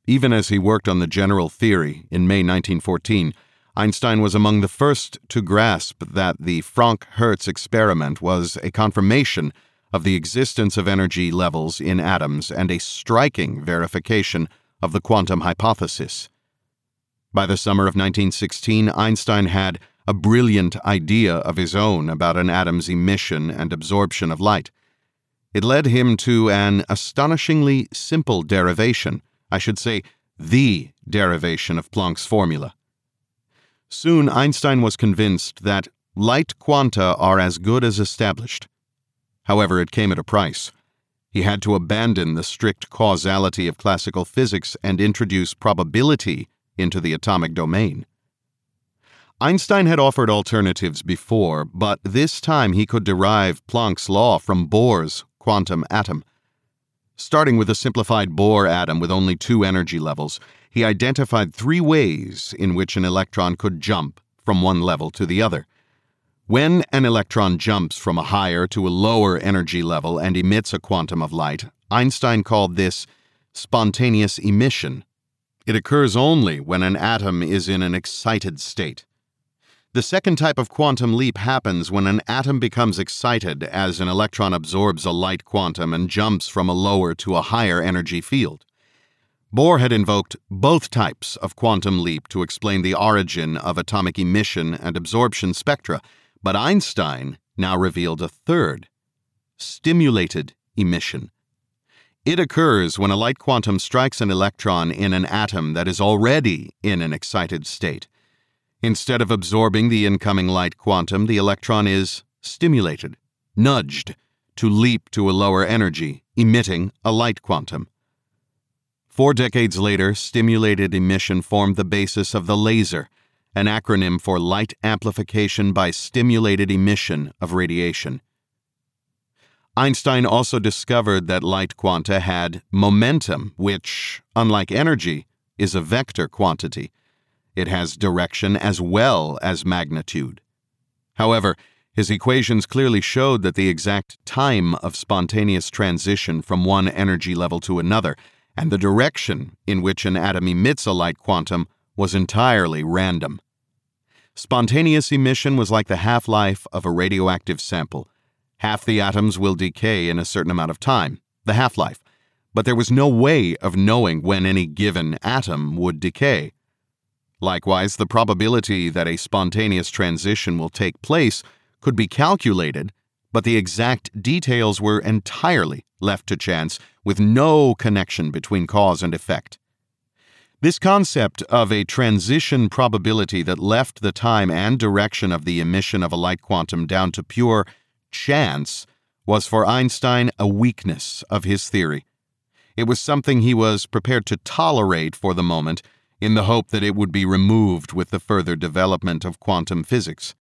Even as he worked on the general theory in May 1914, Einstein was among the first to grasp that the Franck-Hertz experiment was a confirmation of the existence of energy levels in atoms and a striking verification of the quantum hypothesis. By the summer of 1916, Einstein had a brilliant idea of his own about an atom's emission and absorption of light. It led him to an astonishingly simple derivation, I should say, the derivation of Planck's formula. Soon, Einstein was convinced that light quanta are as good as established. However, it came at a price. He had to abandon the strict causality of classical physics and introduce probability into the atomic domain. Einstein had offered alternatives before, but this time he could derive Planck's law from Bohr's quantum atom. Starting with a simplified Bohr atom with only two energy levels, he identified three ways in which an electron could jump from one level to the other. When an electron jumps from a higher to a lower energy level and emits a quantum of light, Einstein called this spontaneous emission. It occurs only when an atom is in an excited state. The second type of quantum leap happens when an atom becomes excited as an electron absorbs a light quantum and jumps from a lower to a higher energy field. Bohr had invoked both types of quantum leap to explain the origin of atomic emission and absorption spectra, but Einstein now revealed a third, stimulated emission. It occurs when a light quantum strikes an electron in an atom that is already in an excited state. Instead of absorbing the incoming light quantum, the electron is stimulated, nudged, to leap to a lower energy, emitting a light quantum. 4 decades later, stimulated emission formed the basis of the laser, an acronym for light amplification by stimulated emission of radiation. Einstein also discovered that light quanta had momentum, which, unlike energy, is a vector quantity. It has direction as well as magnitude. However, his equations clearly showed that the exact time of spontaneous transition from one energy level to another and the direction in which an atom emits a light quantum was entirely random. Spontaneous emission was like the half-life of a radioactive sample. Half the atoms will decay in a certain amount of time, the half-life, but there was no way of knowing when any given atom would decay. Likewise, the probability that a spontaneous transition will take place could be calculated, but the exact details were entirely left to chance, with no connection between cause and effect. This concept of a transition probability that left the time and direction of the emission of a light quantum down to pure chance was for Einstein a weakness of his theory. It was something he was prepared to tolerate for the moment, in the hope that it would be removed with the further development of quantum physics.